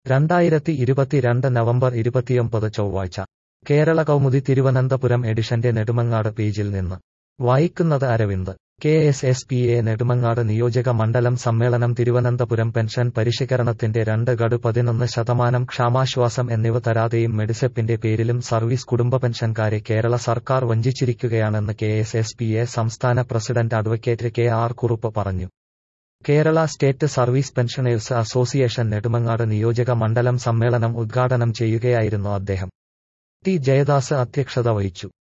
2022 November 29 ചൊവ്വാഴ്ച കേരള കൗമുദി തിരുവനന്തപുരം എഡിഷന്റെ നെടുമങ്ങാട് പേജിൽ നിന്ന് വായിക്കുന്നത് അരവിന്ദ്. KSSPA നെടുമങ്ങാട് നിയോജക മണ്ഡലം സമ്മേളനം തിരുവനന്തപുരം പെൻഷൻ പരിഷ്കരണത്തിന്റെ 2.11% ക്ഷാമാശ്വാസം എന്നിവ തരാതെയും മെഡിസെപ്പിന്റെ പേരിലും സർവീസ് കുടുംബ പെൻഷൻകാരെ കേരള സർക്കാർ വഞ്ചിച്ചിരിക്കുകയാണെന്ന് KSSPA സംസ്ഥാന പ്രസിഡന്റ് അഡ്വക്കേറ്റ് KR കുറുപ്പ് പറഞ്ഞു. Kerala state service pensioners association Nedumangad നിയോജക മണ്ഡലം സമ്മേളനം ഉദ്ഘാടനം ചെയ്യുകയായിരുന്നു അദ്ദേഹം. ടി ജയദാസ് അധ്യക്ഷത വഹിച്ചു.